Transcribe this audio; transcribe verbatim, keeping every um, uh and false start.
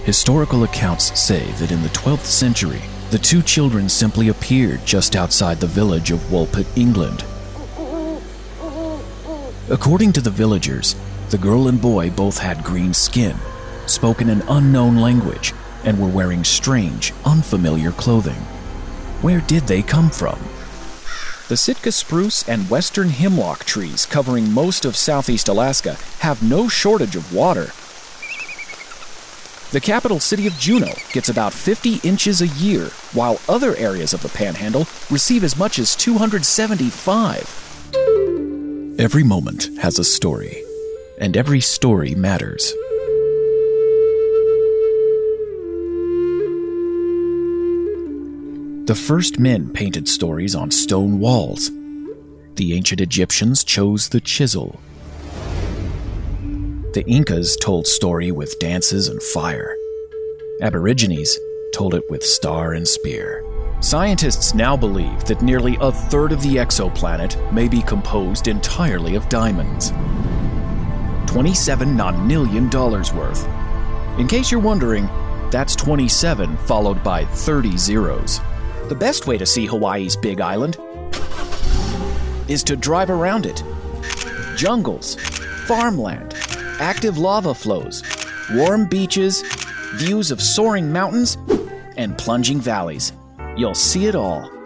Historical accounts say that in the twelfth century, the two children simply appeared just outside the village of Woolpit, England. According to the villagers, the girl and boy both had green skin, spoke in an unknown language, and were wearing strange, unfamiliar clothing. Where did they come from? The Sitka spruce and western hemlock trees covering most of southeast Alaska have no shortage of water. The capital city of Juneau gets about fifty inches a year, while other areas of the Panhandle receive as much as two hundred seventy-five. Every moment has a story, and every story matters. The first men painted stories on stone walls. The ancient Egyptians chose the chisel. The Incas told story with dances and fire. Aborigines told it with star and spear. Scientists now believe that nearly a third of the exoplanet may be composed entirely of diamonds. twenty-seven non-million dollars worth. In case you're wondering, that's twenty-seven followed by thirty zeros. The best way to see Hawaii's Big Island is to drive around it. Jungles, farmland, active lava flows, warm beaches, views of soaring mountains, and plunging valleys. You'll see it all.